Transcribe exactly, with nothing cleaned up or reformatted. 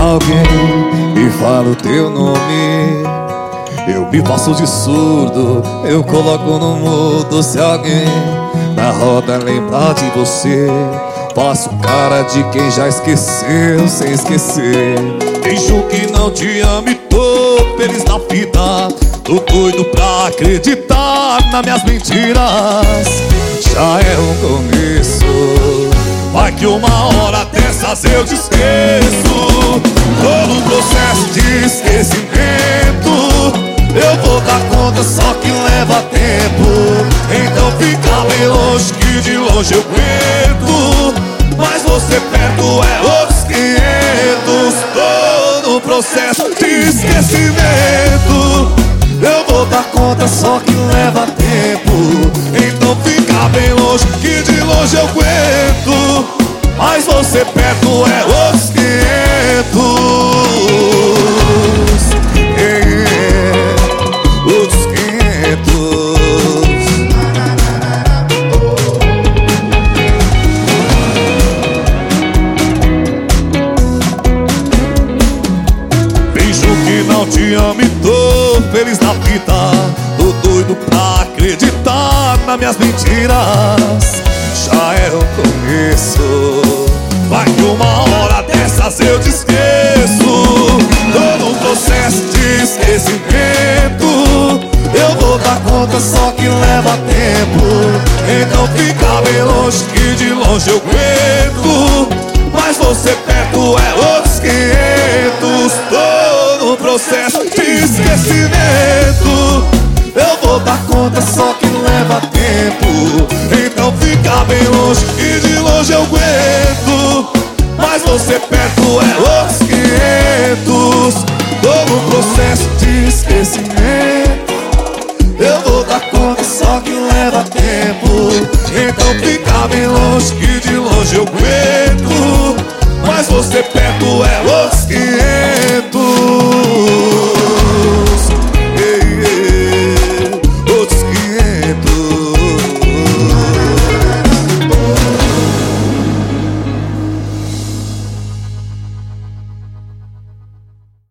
alguém e fala o teu nome, eu me faço de surdo, eu coloco no mudo. Se alguém na roda lembrar de você, faço cara de quem já esqueceu sem esquecer. Finjo que não te amo e tô feliz na vida, tô doido pra acreditar nas minhas mentiras. Já é um começo, vai que uma hora dessas eu te esqueço. Tô num processo de esquecimento, eu vou dar conta, só que leva tempo. Então fica bem longe, que de longe eu aguento, mas você perto é outros quinhentos. Tô no processo de esquecimento, eu vou dar conta, só que leva tempo. Então fica bem longe, que de longe eu aguento, mas você perto é outros quinhentos. Yeah, yeah, outros quinhentos. Finjo que não te amo e tô feliz na vida, tô doido pra acreditar nas minhas mentiras. Já é o começo, vai que uma hora dessas eu te esqueço. Tô num processo de esquecimento, eu vou dar conta, só que leva tempo. Então fica bem longe, que de longe eu aguento, mas você perto é outros quinhentos. Tô no processo de esquecimento, eu vou dar conta, só que leva tempo. Então fica bem longe, e de longe eu aguento, mas você perto é outros quinhentos. Tô no processo de esquecimento.